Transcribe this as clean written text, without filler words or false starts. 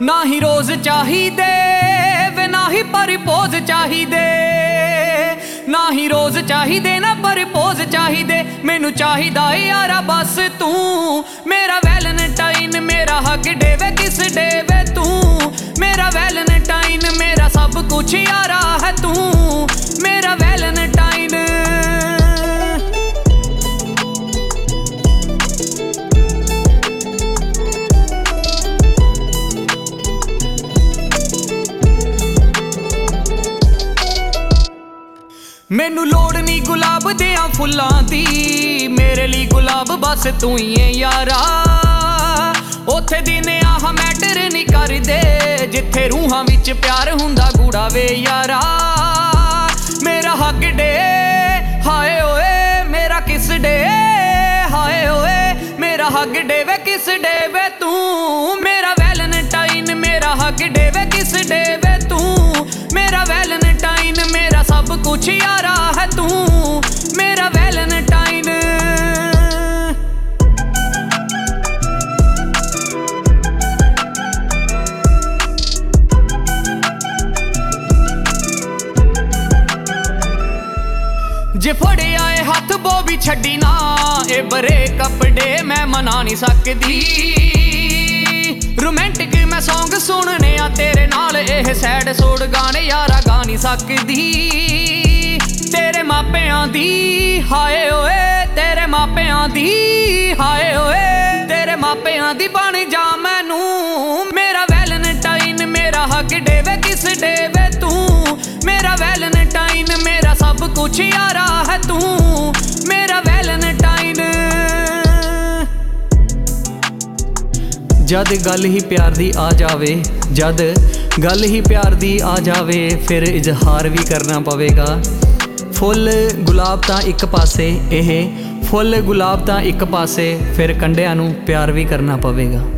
ना ही रोज चाहिदे वे ना ही परपोज चाहिदे, ना ही रोज चाहिदे ना परपोज चाहिदे। मैनू चाहिदा यारा बस तू मेरा वैलेंटाइन, मेरा हक डे वे किस डे वे तू मेरा वैलेंटाइन, मेरा सब कुछ यारा है तू मेरा वैलेंटाइन। मैनू लोड़ नहीं गुलाब दियां फुल्लां दी, मेरे लिए गुलाब बस तू ही है यारा। ओथे दिन आह मैटर नहीं करदे जिथे रूहां विच प्यार हुंदा गूड़ा वे यारा। मेरा हक डे हाय ओए मेरा किस डे, हाय ओए मेरा हक डे वे किस डे वे तू मेरा वैलेंटाइन, मेरा हक डे वे किस डे वे तू मेरा वैलेंटाइन, मेरा सब कुछ यारा है तू मेरा वैलेंटाइन। जे फड़े आए हथ बो भी छड्डी ना, ए बरे कपड़े मैं मना नहीं सकदी। रोमांटिक मैं सॉन्ग सुनने आ तेरे नाल, एह सैड सोड गाने यारा गा नहीं सकदी। तेरे मापियां दी हाय ओए, तेरे मापियां दी हाय ओए, तेरे मापियां दी बन जा मैनू मेरा वैलेंटाइन, मेरा हक डे वे किस डे वे तू मेरा वैलेंटाइन, मेरा सब कुछ यारा है तू मेरा वैलेंटाइन। जद गल ही प्यार दी आ जावे, जद गल ही प्यार दी आ जावे फिर इजहार भी करना पवेगा। फुल गुलाब तां एक पासे एह फुल गुलाब तां एक पासे, फिर कंढियां नूं प्यार भी करना पवेगा।